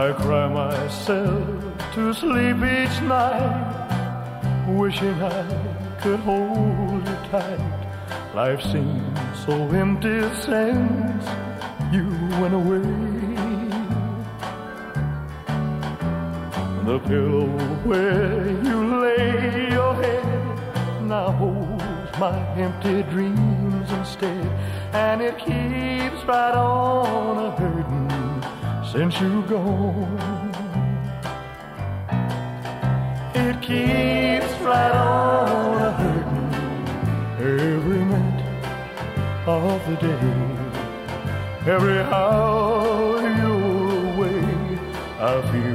I cry myself to sleep each night, wishing I could hold you tight. Life seems so empty since you went away. The pillow where you lay your head now holds my empty dreams instead, and it keeps right on a-hurting since you gone. It keeps right on a-hurting every minute of the day. Every hour you're away, I feel